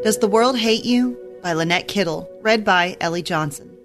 Does the World Hate You? By Lynette Kittle, read by Ellie Johnson.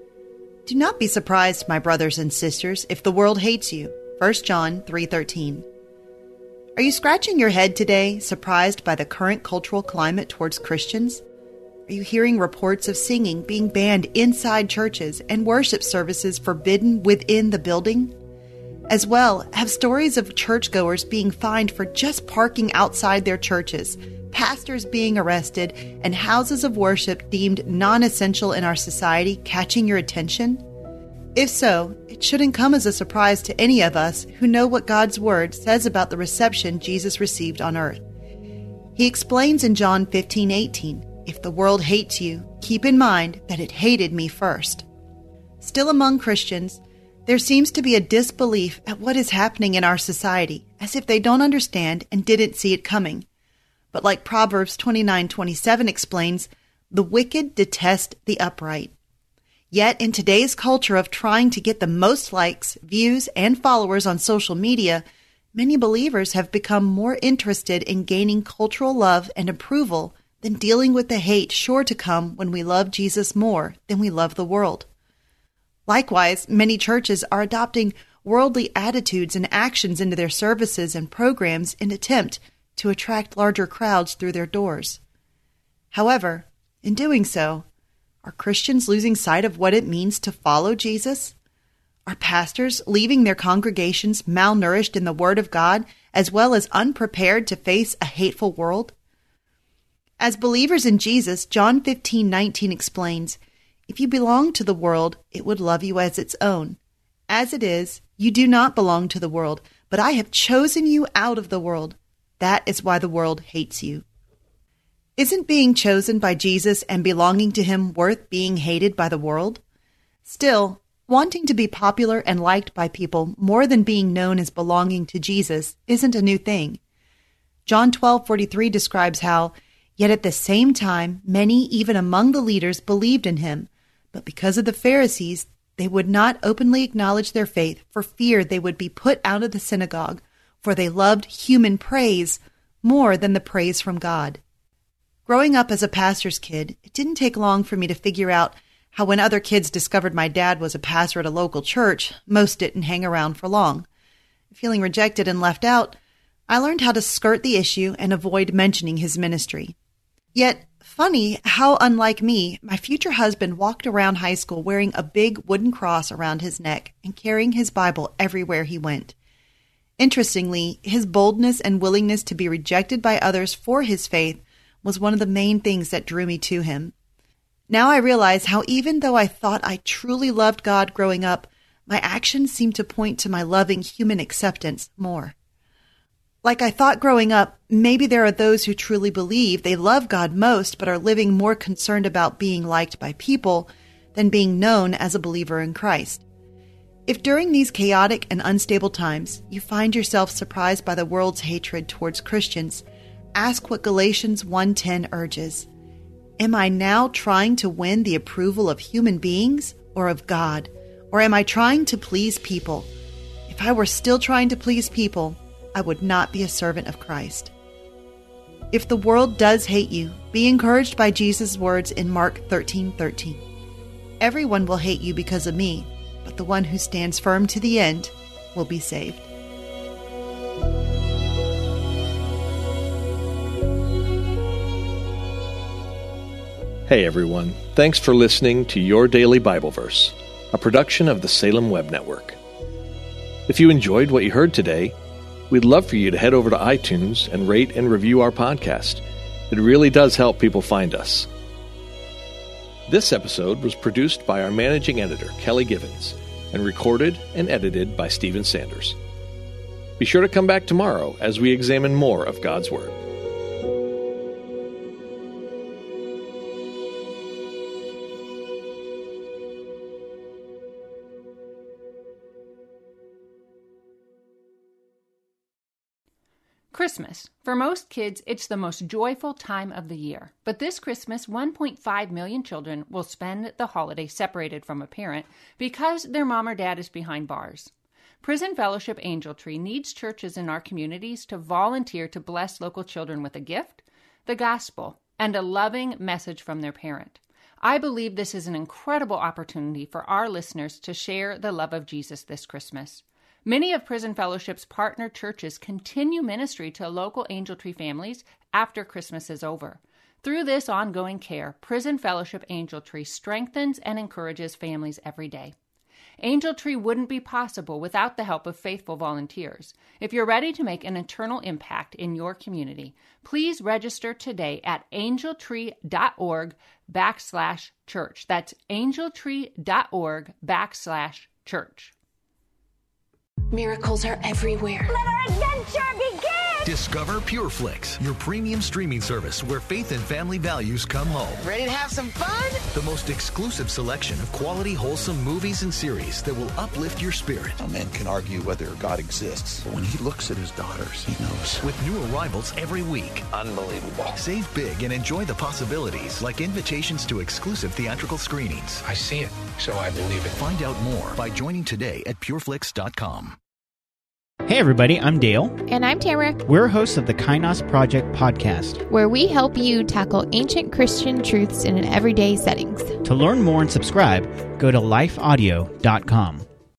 Do not be surprised, my brothers and sisters, if the world hates you. 1 John 3:13. Are you scratching your head today, surprised by the current cultural climate towards Christians? Are you hearing reports of singing being banned inside churches and worship services forbidden within the building? As well, have stories of churchgoers being fined for just parking outside their churches, pastors being arrested, and houses of worship deemed non-essential in our society catching your attention? If so, it shouldn't come as a surprise to any of us who know what God's Word says about the reception Jesus received on earth. He explains in John 15:18, "If the world hates you, keep in mind that it hated me first." Still among Christians, there seems to be a disbelief at what is happening in our society, as if they don't understand and didn't see it coming. But like Proverbs 29:27 explains, the wicked detest the upright. Yet in today's culture of trying to get the most likes, views, and followers on social media, many believers have become more interested in gaining cultural love and approval than dealing with the hate sure to come when we love Jesus more than we love the world. Likewise, many churches are adopting worldly attitudes and actions into their services and programs in attempt to attract larger crowds through their doors. However, in doing so, are Christians losing sight of what it means to follow Jesus? Are pastors leaving their congregations malnourished in the Word of God as well as unprepared to face a hateful world? As believers in Jesus, John 15:19 explains, "If you belong to the world, it would love you as its own. As it is, you do not belong to the world, but I have chosen you out of the world. That is why the world hates you." Isn't being chosen by Jesus and belonging to Him worth being hated by the world? Still, wanting to be popular and liked by people more than being known as belonging to Jesus isn't a new thing. John 12:43 describes how, "Yet at the same time, many even among the leaders believed in Him, but because of the Pharisees, they would not openly acknowledge their faith for fear they would be put out of the synagogue, for they loved human praise more than the praise from God." Growing up as a pastor's kid, it didn't take long for me to figure out how when other kids discovered my dad was a pastor at a local church, most didn't hang around for long. Feeling rejected and left out, I learned how to skirt the issue and avoid mentioning his ministry. Yet, funny how unlike me, my future husband walked around high school wearing a big wooden cross around his neck and carrying his Bible everywhere he went. Interestingly, his boldness and willingness to be rejected by others for his faith was one of the main things that drew me to him. Now I realize how even though I thought I truly loved God growing up, my actions seemed to point to my loving human acceptance more. Like I thought growing up, maybe there are those who truly believe they love God most but are living more concerned about being liked by people than being known as a believer in Christ. If during these chaotic and unstable times you find yourself surprised by the world's hatred towards Christians, ask what Galatians 1:10 urges. Am I now trying to win the approval of human beings or of God? Or am I trying to please people? If I were still trying to please people, I would not be a servant of Christ. If the world does hate you, be encouraged by Jesus' words in Mark 13:13. Everyone will hate you because of me, but the one who stands firm to the end will be saved. Hey everyone, thanks for listening to Your Daily Bible Verse, a production of the Salem Web Network. If you enjoyed what you heard today, we'd love for you to head over to iTunes and rate and review our podcast. It really does help people find us. This episode was produced by our managing editor, Kelly Givens, and recorded and edited by Stephen Sanders. Be sure to come back tomorrow as we examine more of God's Word. Christmas. For most kids, it's the most joyful time of the year. But this Christmas, 1.5 million children will spend the holiday separated from a parent because their mom or dad is behind bars. Prison Fellowship Angel Tree needs churches in our communities to volunteer to bless local children with a gift, the gospel, and a loving message from their parent. I believe this is an incredible opportunity for our listeners to share the love of Jesus this Christmas. Many of Prison Fellowship's partner churches continue ministry to local Angel Tree families after Christmas is over. Through this ongoing care, Prison Fellowship Angel Tree strengthens and encourages families every day. Angel Tree wouldn't be possible without the help of faithful volunteers. If you're ready to make an eternal impact in your community, please register today at angeltree.org/church. That's angeltree.org/church. Miracles are everywhere. Let our adventure begin! Discover PureFlix, your premium streaming service where faith and family values come home. Ready to have some fun? The most exclusive selection of quality, wholesome movies and series that will uplift your spirit. A man can argue whether God exists, but when he looks at his daughters, he knows. With new arrivals every week. Unbelievable. Save big and enjoy the possibilities, like invitations to exclusive theatrical screenings. I see it, so I believe it. Find out more by joining today at pureflix.com. Hey everybody, I'm Dale. And I'm Tamara. We're hosts of the Kainos Project podcast, where we help you tackle ancient Christian truths in an everyday settings. To learn more and subscribe, go to lifeaudio.com.